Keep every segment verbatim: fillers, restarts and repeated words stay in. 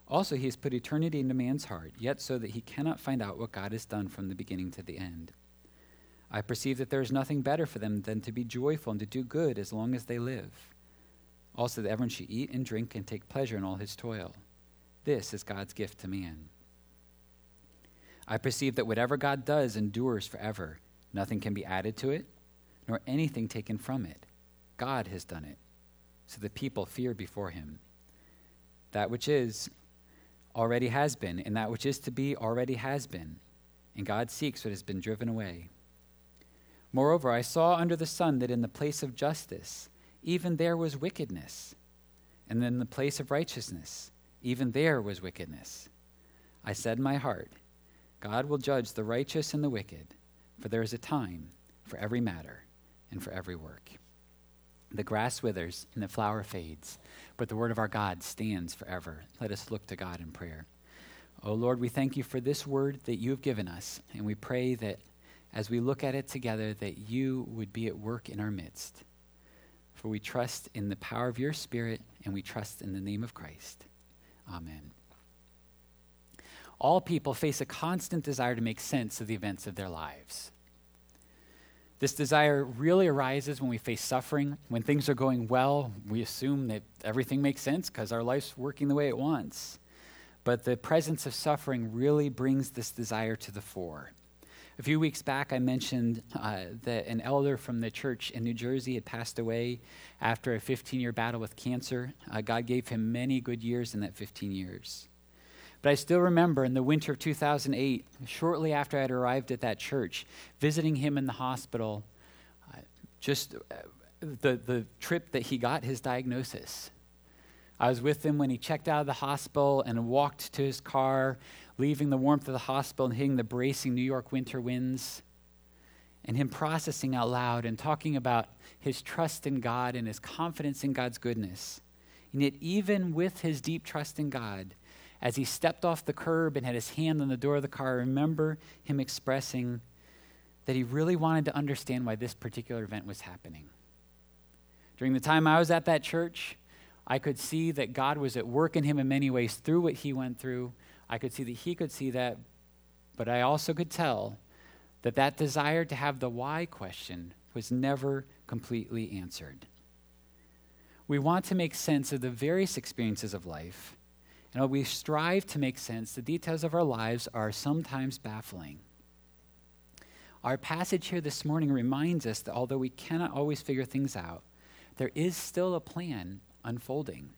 Also, he has put eternity into man's heart, yet so that he cannot find out what God has done from the beginning to the end. I perceive that there is nothing better for them than to be joyful and to do good as long as they live. Also, that everyone should eat and drink and take pleasure in all his toil. This is God's gift to man. I perceive that whatever God does endures forever. Nothing can be added to it, nor anything taken from it. God has done it, so the people fear before him. That which is already has been, and that which is to be already has been, and God seeks what has been driven away. Moreover, I saw under the sun that in the place of justice, even there was wickedness, and in the place of righteousness, even there was wickedness. I said in my heart, God will judge the righteous and the wicked, for there is a time for every matter and for every work. The grass withers and the flower fades, but the word of our God stands forever. Let us look to God in prayer. Oh Lord, we thank you for this word that you have given us, and we pray that as we look at it together, that you would be at work in our midst. For we trust in the power of your Spirit, and we trust in the name of Christ. Amen. All people face a constant desire to make sense of the events of their lives. This desire really arises when we face suffering. When things are going well, we assume that everything makes sense because our life's working the way it wants. But the presence of suffering really brings this desire to the fore. A few weeks back, I mentioned uh, that an elder from the church in New Jersey had passed away after a fifteen-year battle with cancer. Uh, God gave him many good years in that fifteen years. But I still remember in the winter of two thousand eight, shortly after I had arrived at that church, visiting him in the hospital, uh, just uh, the, the trip that he got his diagnosis. I was with him when he checked out of the hospital and walked to his car, leaving the warmth of the hospital and hitting the bracing New York winter winds, and him processing out loud and talking about his trust in God and his confidence in God's goodness. And yet even with his deep trust in God, as he stepped off the curb and had his hand on the door of the car, I remember him expressing that he really wanted to understand why this particular event was happening. During the time I was at that church, I could see that God was at work in him in many ways through what he went through. I could see that he could see that, but I also could tell that that desire to have the why question was never completely answered. We want to make sense of the various experiences of life, and while we strive to make sense, the details of our lives are sometimes baffling. Our passage here this morning reminds us that although we cannot always figure things out, there is still a plan unfolding.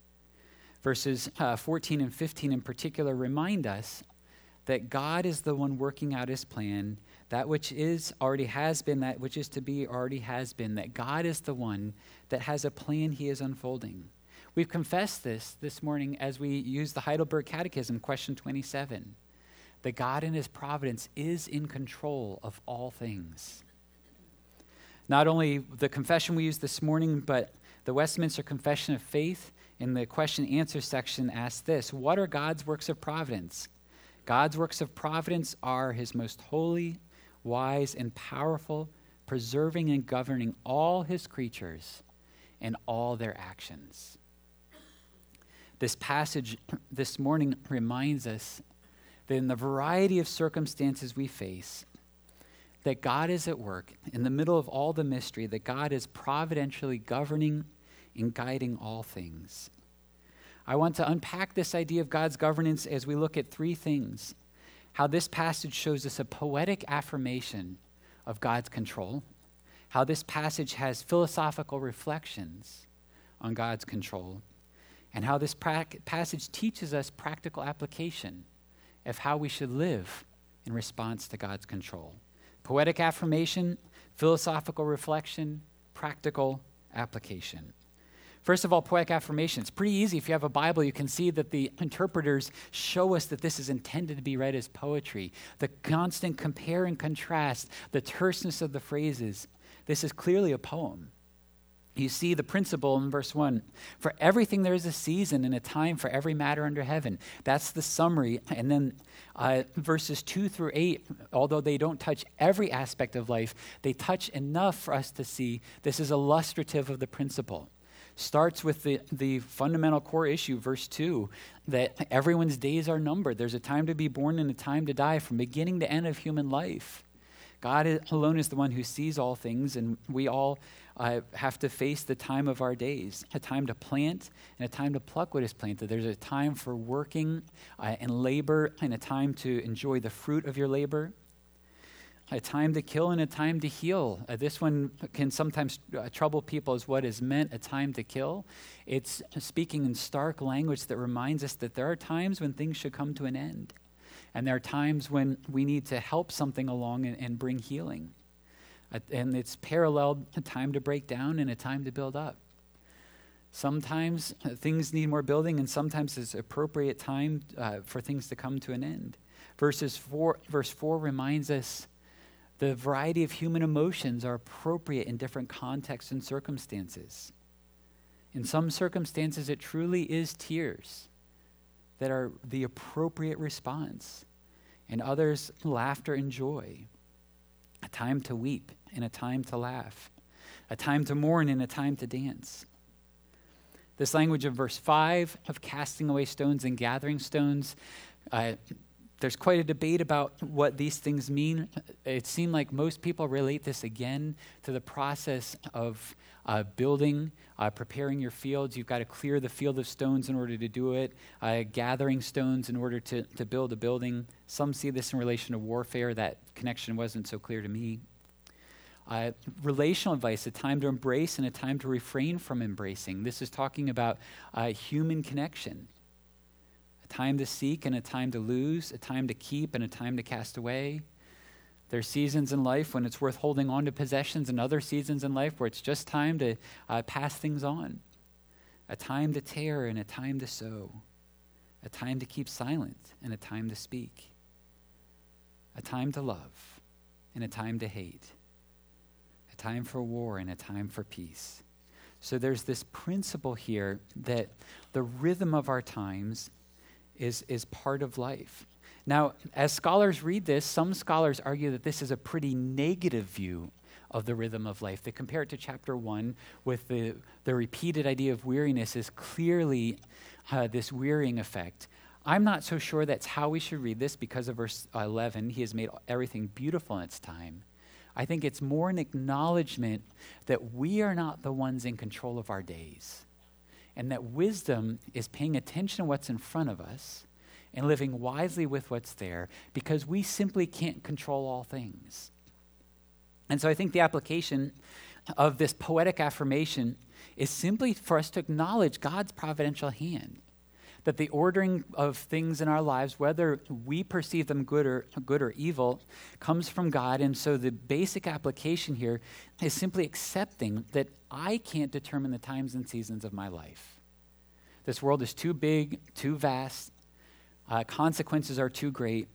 Verses uh, fourteen and fifteen in particular remind us that God is the one working out his plan. That which is already has been, that which is to be already has been, that God is the one that has a plan he is unfolding. We've confessed this this morning as we use the Heidelberg Catechism, question twenty-seven, that God in his providence is in control of all things. Not only the confession we used this morning, but the Westminster Confession of Faith in the question and answer section asks this: what are God's works of providence? God's works of providence are his most holy, wise, and powerful, preserving and governing all his creatures and all their actions. This passage this morning reminds us that in the variety of circumstances we face, that God is at work in the middle of all the mystery, that God is providentially governing and guiding all things. I want to unpack this idea of God's governance as we look at three things. How this passage shows us a poetic affirmation of God's control. How this passage has philosophical reflections on God's control. And how this pra- passage teaches us practical application of how we should live in response to God's control. Poetic affirmation, philosophical reflection, practical application. First of all, poetic affirmation. It's pretty easy. If you have a Bible, you can see that the interpreters show us that this is intended to be read as poetry. The constant compare and contrast, the terseness of the phrases. This is clearly a poem. You see the principle in verse one. For everything there is a season and a time for every matter under heaven. That's the summary. And then uh, verses two through eight, although they don't touch every aspect of life, they touch enough for us to see this is illustrative of the principle. starts with the, the fundamental core issue, verse two, that everyone's days are numbered. There's a time to be born and a time to die, from beginning to end of human life. God alone is the one who sees all things, and we all uh, have to face the time of our days, a time to plant and a time to pluck what is planted. There's a time for working uh, and labor, and a time to enjoy the fruit of your labor, a time to kill and a time to heal. Uh, this one can sometimes uh, trouble people as what is meant a time to kill. It's speaking in stark language that reminds us that there are times when things should come to an end. And there are times when we need to help something along and, and bring healing. Uh, and it's paralleled a time to break down and a time to build up. Sometimes uh, things need more building, and sometimes it's appropriate time uh, for things to come to an end. Verses four, verse four reminds us the variety of human emotions are appropriate in different contexts and circumstances. In some circumstances, it truly is tears that are the appropriate response. In others, laughter and joy. A time to weep and a time to laugh. A time to mourn and a time to dance. This language of verse five, of casting away stones and gathering stones, uh, there's quite a debate about what these things mean. It seemed like most people relate this again to the process of uh, building, uh, preparing your fields. You've got to clear the field of stones in order to do it, uh, gathering stones in order to, to build a building. Some see this in relation to warfare. That connection wasn't so clear to me. Uh, relational advice, a time to embrace and a time to refrain from embracing. This is talking about uh, human connection. A time to seek and a time to lose, a time to keep and a time to cast away. There's seasons in life when it's worth holding on to possessions, and other seasons in life where it's just time to uh, pass things on. A time to tear and a time to sow. A time to keep silent and a time to speak. A time to love and a time to hate. A time for war and a time for peace. So there's this principle here that the rhythm of our times is, is part of life. Now, as scholars read this, some scholars argue that this is a pretty negative view of the rhythm of life. They compare it to chapter one with the, the repeated idea of weariness is clearly uh, this wearying effect. I'm not so sure that's how we should read this because of verse eleven. He has made everything beautiful in its time. I think it's more an acknowledgement that we are not the ones in control of our days, and that wisdom is paying attention to what's in front of us and living wisely with what's there, because we simply can't control all things. And so I think the application of this poetic affirmation is simply for us to acknowledge God's providential hand, that the ordering of things in our lives, whether we perceive them good or good or evil, comes from God. And so the basic application here is simply accepting that I can't determine the times and seasons of my life. This world is too big, too vast. Uh, consequences are too great.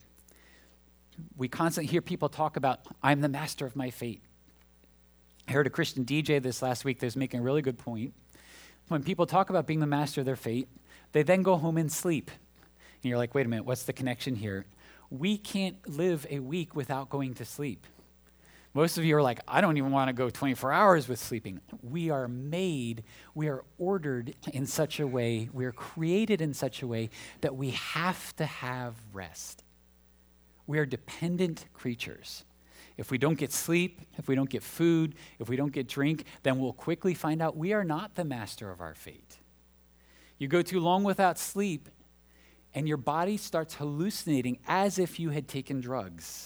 We constantly hear people talk about, I'm the master of my fate. I heard a Christian D J this last week that was making a really good point. When people talk about being the master of their fate, they then go home and sleep. And you're like, wait a minute, what's the connection here? We can't live a week without going to sleep. Most of you are like, I don't even want to go twenty-four hours with sleeping. We are made, we are ordered in such a way, we are created in such a way that we have to have rest. We are dependent creatures. If we don't get sleep, if we don't get food, if we don't get drink, then we'll quickly find out we are not the master of our fate. You go too long without sleep, and your body starts hallucinating as if you had taken drugs.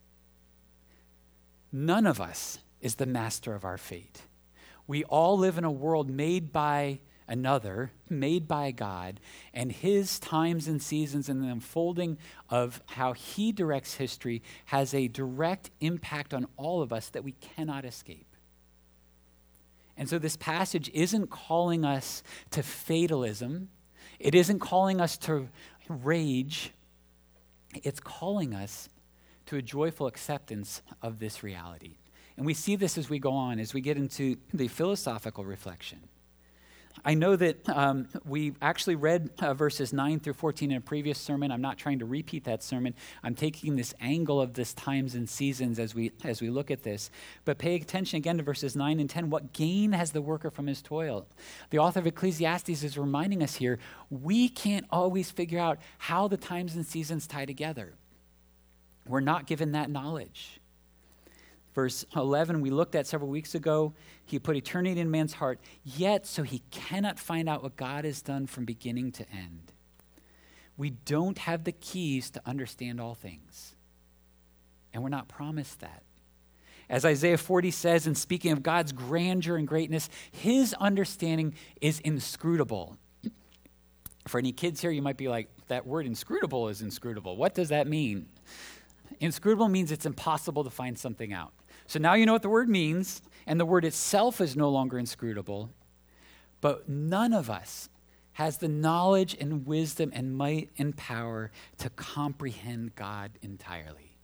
None of us is the master of our fate. We all live in a world made by another, made by God, and his times and seasons and the unfolding of how he directs history has a direct impact on all of us that we cannot escape. And so this passage isn't calling us to fatalism. It isn't calling us to rage. It's calling us to a joyful acceptance of this reality. And we see this as we go on, as we get into the philosophical reflection. I know that um, we actually read uh, verses nine through fourteen in a previous sermon. I'm not trying to repeat that sermon. I'm taking this angle of this times and seasons as we as we look at this. But pay attention again to verses nine and ten. What gain has the worker from his toil? The author of Ecclesiastes is reminding us here, we can't always figure out how the times and seasons tie together. We're not given that knowledge. Verse eleven, we looked at several weeks ago. He put eternity in man's heart, yet so he cannot find out what God has done from beginning to end. We don't have the keys to understand all things, and we're not promised that. As Isaiah forty says, in speaking of God's grandeur and greatness, his understanding is inscrutable. For any kids here, you might be like, that word inscrutable is inscrutable. What does that mean? Inscrutable means it's impossible to find something out. So now you know what the word means, and the word itself is no longer inscrutable, but none of us has the knowledge and wisdom and might and power to comprehend God entirely.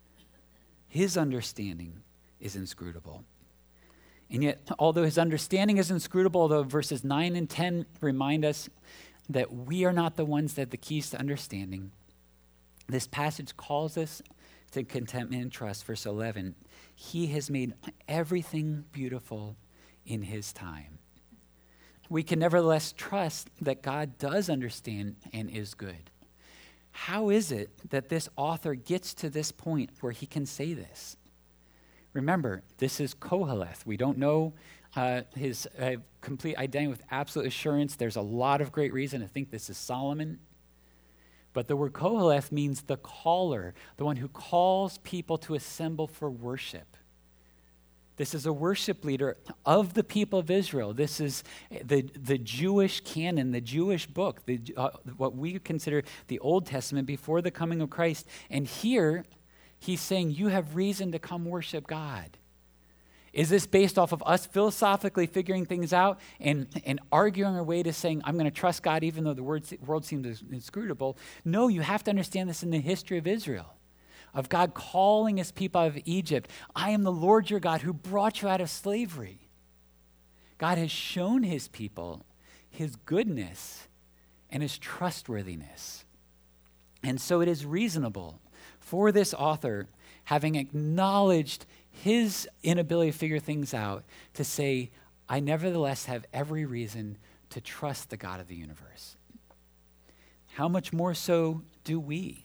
His understanding is inscrutable. And yet, although his understanding is inscrutable, although verses nine and ten remind us that we are not the ones that have the keys to understanding, this passage calls us to contentment and trust. Verse eleven, he has made everything beautiful in his time. We can nevertheless trust that God does understand and is good. How is it that this author gets to this point where he can say this? Remember, this is Koheleth. We don't know uh, his uh, complete identity with absolute assurance. There's a lot of great reason to think this is Solomon. But the word Koheleth means the caller, the one who calls people to assemble for worship. This is a worship leader of the people of Israel. This is the, the Jewish canon, the Jewish book, the, uh, what we consider the Old Testament before the coming of Christ. And here, he's saying, you have reason to come worship God. Is this based off of us philosophically figuring things out and, and arguing our way to saying, I'm going to trust God even though the word, world seems inscrutable? No, you have to understand this in the history of Israel, of God calling his people out of Egypt. I am the Lord your God who brought you out of slavery. God has shown his people his goodness and his trustworthiness. And so it is reasonable for this author, having acknowledged his inability to figure things out, to say, I nevertheless have every reason to trust the God of the universe. How much more so do we?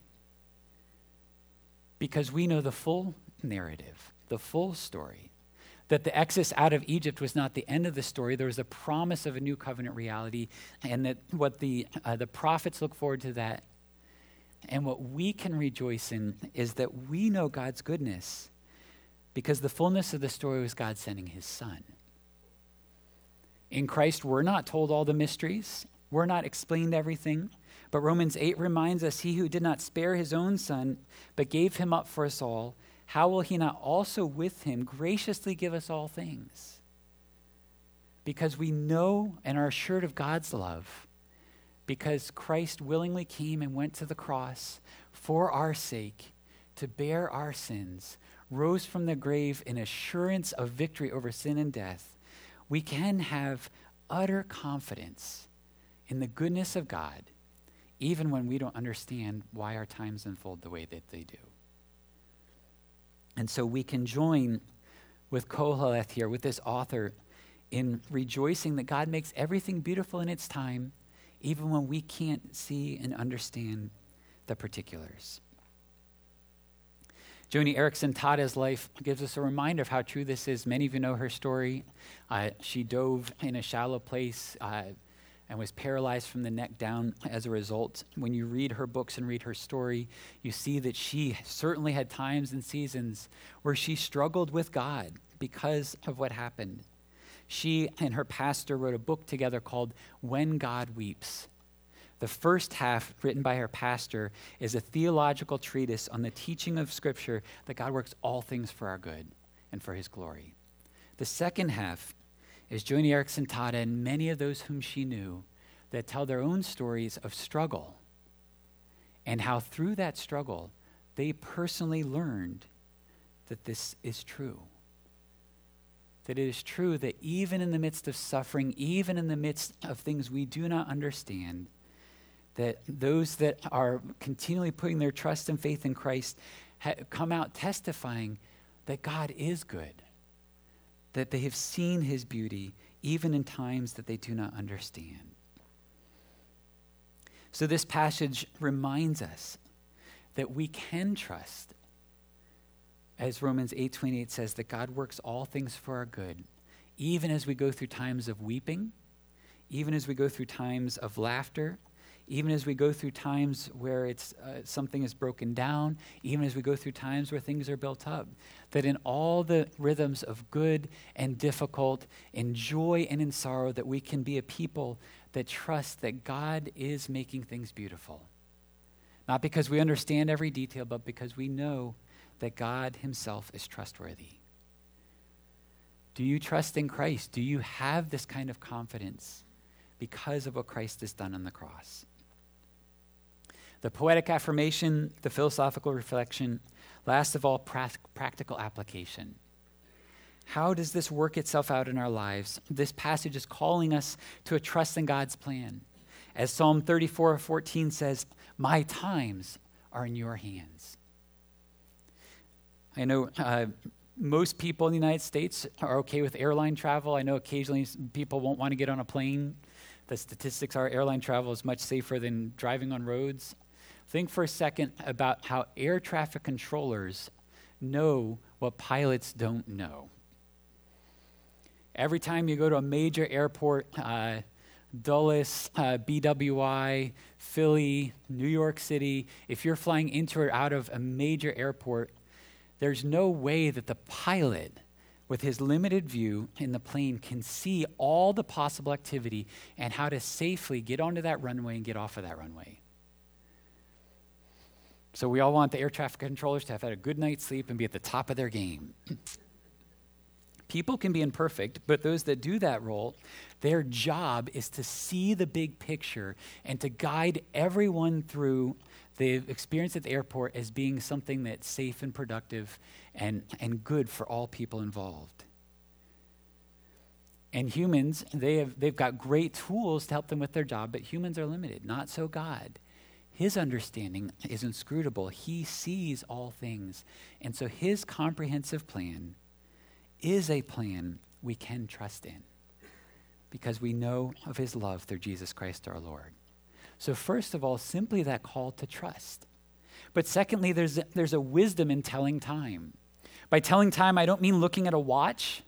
Because we know the full narrative, the full story, that the exodus out of Egypt was not the end of the story. There was a promise of a new covenant reality, and that what the uh, the prophets look forward to that. And what we can rejoice in is that we know God's goodness, because the fullness of the story was God sending his son. In Christ, we're not told all the mysteries. We're not explained everything. But Romans eight reminds us, he who did not spare his own son, but gave him up for us all, how will he not also with him graciously give us all things? Because we know and are assured of God's love, because Christ willingly came and went to the cross for our sake to bear our sins, rose from the grave in assurance of victory over sin and death, we can have utter confidence in the goodness of God, even when we don't understand why our times unfold the way that they do. And so we can join with Koheleth here, with this author, in rejoicing that God makes everything beautiful in its time, even when we can't see and understand the particulars. Joni Eareckson Tada's life gives us a reminder of how true this is. Many of you know her story. Uh, she dove in a shallow place uh, and was paralyzed from the neck down as a result. When you read her books and read her story, you see that she certainly had times and seasons where she struggled with God because of what happened. She and her pastor wrote a book together called When God Weeps. The first half, written by her pastor, is a theological treatise on the teaching of Scripture that God works all things for our good and for his glory. The second half is Joni Eareckson Tada and many of those whom she knew that tell their own stories of struggle and how through that struggle they personally learned that this is true. that it is true that even in the midst of suffering, even in the midst of things we do not understand, that those that are continually putting their trust and faith in Christ ha- come out testifying that God is good, that they have seen his beauty even in times that they do not understand. So this passage reminds us that we can trust, as Romans eight twenty-eight says, that God works all things for our good, even as we go through times of weeping, even as we go through times of laughter, even as we go through times where it's uh, something is broken down, even as we go through times where things are built up, that in all the rhythms of good and difficult, in joy and in sorrow, that we can be a people that trust that God is making things beautiful. Not because we understand every detail, but because we know that God himself is trustworthy. Do you trust in Christ? Do you have this kind of confidence because of what Christ has done on the cross? The poetic affirmation, the philosophical reflection, last of all, pra- practical application. How does this work itself out in our lives? This passage is calling us to a trust in God's plan. As Psalm thirty-four fourteen says, "My times are in your hands." I know uh, most people in the United States are okay with airline travel. I know occasionally people won't want to get on a plane. The statistics are airline travel is much safer than driving on roads. Think for a second about how air traffic controllers know what pilots don't know. Every time you go to a major airport, uh, Dulles, uh, B W I, Philly, New York City, if you're flying into or out of a major airport, there's no way that the pilot, with his limited view in the plane, can see all the possible activity and how to safely get onto that runway and get off of that runway. So we all want the air traffic controllers to have had a good night's sleep and be at the top of their game. People can be imperfect, but those that do that role, their job is to see the big picture and to guide everyone through the experience at the airport as being something that's safe and productive and, and good for all people involved. And humans, they have, they've got great tools to help them with their job, but humans are limited. Not so God. His understanding is inscrutable. He sees all things. And so his comprehensive plan is a plan we can trust in because we know of his love through Jesus Christ our Lord. So first of all, simply that call to trust. But secondly, there's a, there's a wisdom in telling time. By telling time, I don't mean looking at a watch,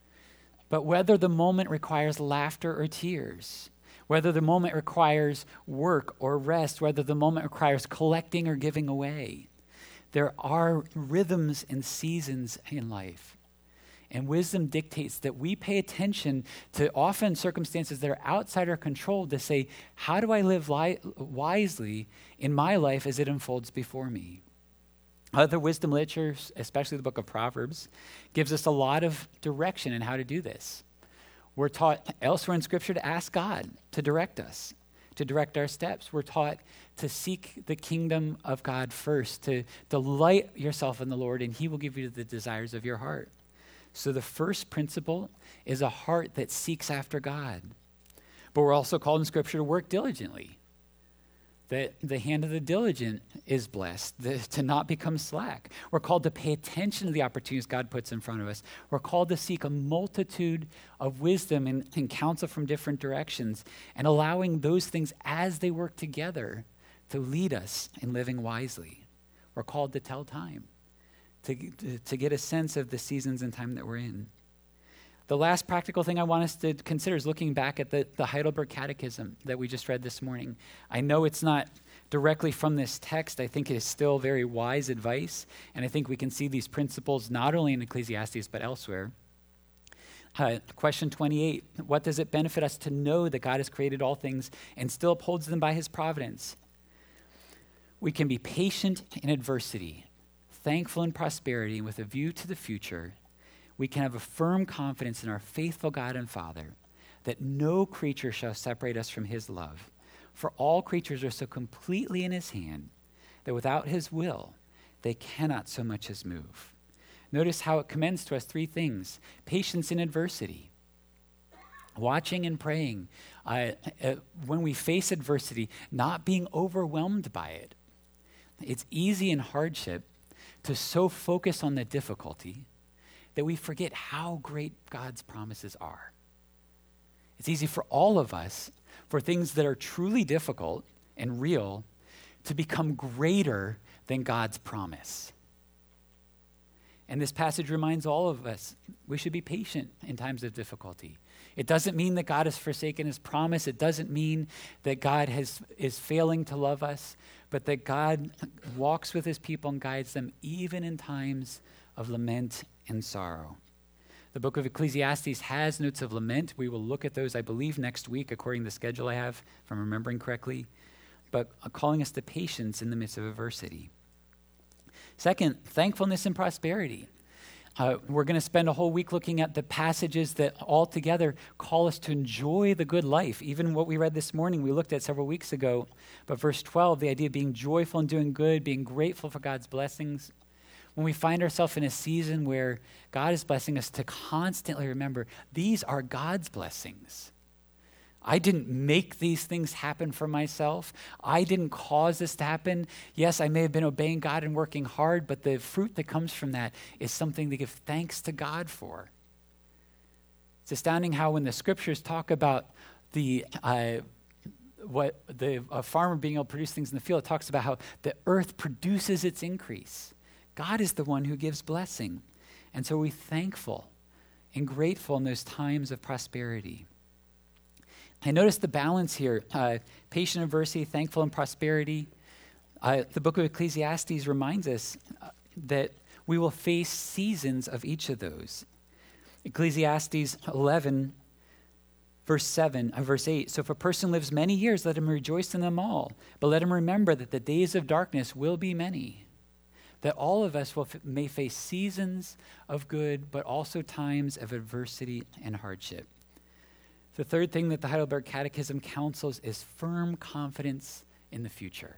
but whether the moment requires laughter or tears, whether the moment requires work or rest, whether the moment requires collecting or giving away. There are rhythms and seasons in life. And wisdom dictates that we pay attention to often circumstances that are outside our control to say, how do I live li- wisely in my life as it unfolds before me? Other wisdom literature, especially the book of Proverbs, gives us a lot of direction in how to do this. We're taught elsewhere in Scripture to ask God to direct us, to direct our steps. We're taught to seek the kingdom of God first, to delight yourself in the Lord, and he will give you the desires of your heart. So the first principle is a heart that seeks after God. But we're also called in Scripture to work diligently. That the hand of the diligent is blessed, the, to not become slack. We're called to pay attention to the opportunities God puts in front of us. We're called to seek a multitude of wisdom and, and counsel from different directions, and allowing those things as they work together to lead us in living wisely. We're called to tell time. To, to, to get a sense of the seasons and time that we're in. The last practical thing I want us to consider is looking back at the, the Heidelberg Catechism that we just read this morning. I know it's not directly from this text. I think it is still very wise advice, and I think we can see these principles not only in Ecclesiastes but elsewhere. Uh, question twenty-eight, what does it benefit us to know that God has created all things and still upholds them by his providence? We can be patient in adversity, thankful in prosperity, and with a view to the future, we can have a firm confidence in our faithful God and Father that no creature shall separate us from his love. For all creatures are so completely in his hand that without his will, they cannot so much as move. Notice how it commends to us three things: patience in adversity, watching and praying. Uh, uh, when we face adversity, not being overwhelmed by it. It's easy in hardship to so focus on the difficulty that we forget how great God's promises are. It's easy for all of us, for things that are truly difficult and real, to become greater than God's promise. And this passage reminds all of us we should be patient in times of difficulty. It doesn't mean that God has forsaken his promise. It doesn't mean that God has, is failing to love us, but that God walks with his people and guides them even in times of lament and sorrow. The book of Ecclesiastes has notes of lament. We will look at those, I believe, next week, according to the schedule I have, if I'm remembering correctly, but calling us to patience in the midst of adversity. Second, thankfulness and prosperity. Uh, we're going to spend a whole week looking at the passages that all together call us to enjoy the good life. Even what we read this morning, we looked at several weeks ago. But verse twelve, the idea of being joyful and doing good, being grateful for God's blessings. When we find ourselves in a season where God is blessing us, to constantly remember, these are God's blessings. I didn't make these things happen for myself. I didn't cause this to happen. Yes, I may have been obeying God and working hard, but the fruit that comes from that is something to give thanks to God for. It's astounding how when the scriptures talk about the uh, what the a farmer being able to produce things in the field, it talks about how the earth produces its increase. God is the one who gives blessing. And so we're thankful and grateful in those times of prosperity. I notice the balance here, uh, patient adversity, thankful and prosperity. Uh, the book of Ecclesiastes reminds us uh, that we will face seasons of each of those. Ecclesiastes eleven, verse seven, uh, verse eight, so if a person lives many years, let him rejoice in them all, but let him remember that the days of darkness will be many. That all of us will f- may face seasons of good, but also times of adversity and hardship. The third thing that the Heidelberg Catechism counsels is firm confidence in the future.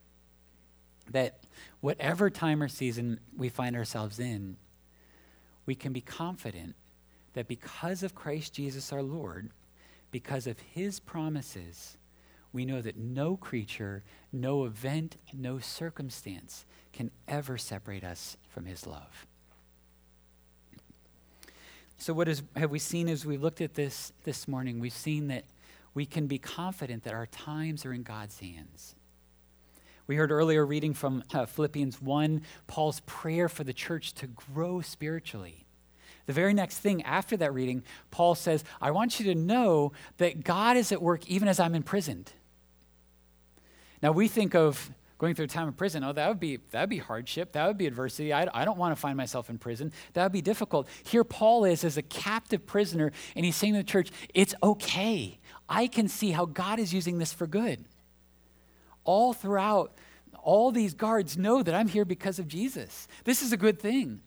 That whatever time or season we find ourselves in, we can be confident that because of Christ Jesus our Lord, because of his promises, we know that no creature, no event, no circumstance can ever separate us from his love. So what is, have we seen as we looked at this this morning? We've seen that we can be confident that our times are in God's hands. We heard earlier reading from uh, Philippians one, Paul's prayer for the church to grow spiritually. The very next thing after that reading, Paul says, I want you to know that God is at work even as I'm imprisoned. Now we think of going through a time of prison, oh, that would be that would be hardship. That would be adversity. I, I don't want to find myself in prison. That would be difficult. Here Paul is as a captive prisoner, and he's saying to the church, it's okay. I can see how God is using this for good. All throughout, all these guards know that I'm here because of Jesus. This is a good thing.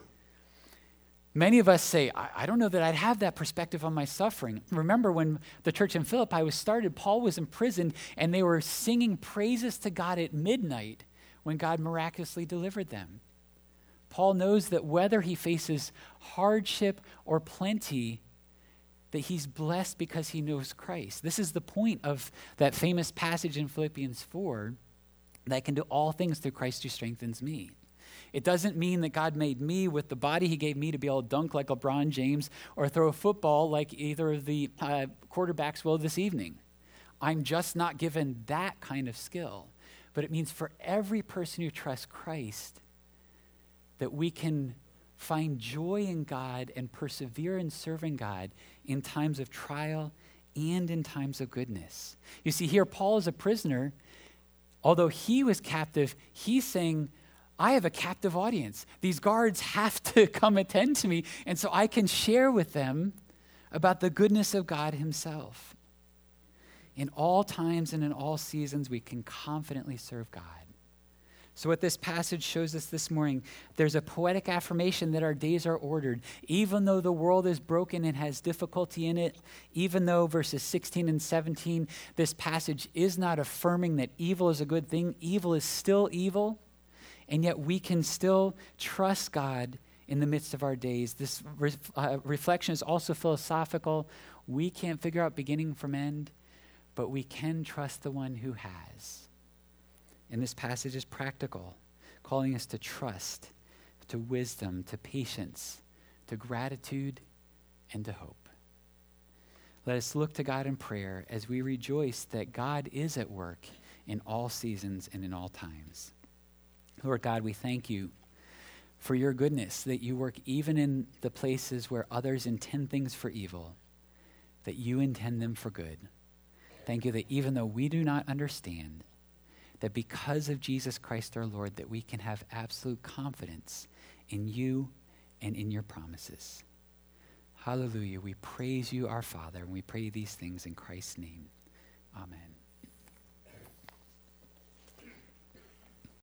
Many of us say, I, I don't know that I'd have that perspective on my suffering. Remember when the church in Philippi was started, Paul was imprisoned and they were singing praises to God at midnight when God miraculously delivered them. Paul knows that whether he faces hardship or plenty, that he's blessed because he knows Christ. This is the point of that famous passage in Philippians four, that I can do all things through Christ who strengthens me. It doesn't mean that God made me with the body he gave me to be able to dunk like LeBron James or throw a football like either of the uh, quarterbacks will this evening. I'm just not given that kind of skill. But it means for every person who trusts Christ that we can find joy in God and persevere in serving God in times of trial and in times of goodness. You see, here Paul is a prisoner. Although he was captive, he's saying, I have a captive audience. These guards have to come attend to me, and so I can share with them about the goodness of God himself. In all times and in all seasons, we can confidently serve God. So what this passage shows us this morning, there's a poetic affirmation that our days are ordered. Even though the world is broken and has difficulty in it, even though verses sixteen and seventeen, this passage is not affirming that evil is a good thing, evil is still evil. And yet we can still trust God in the midst of our days. This re- uh, reflection is also philosophical. We can't figure out beginning from end, but we can trust the one who has. And this passage is practical, calling us to trust, to wisdom, to patience, to gratitude, and to hope. Let us look to God in prayer as we rejoice that God is at work in all seasons and in all times. Lord God, we thank you for your goodness, that you work even in the places where others intend things for evil, that you intend them for good. Thank you that even though we do not understand, that because of Jesus Christ our Lord, that we can have absolute confidence in you and in your promises. Hallelujah. We praise you, our Father, and we pray these things in Christ's name. Amen.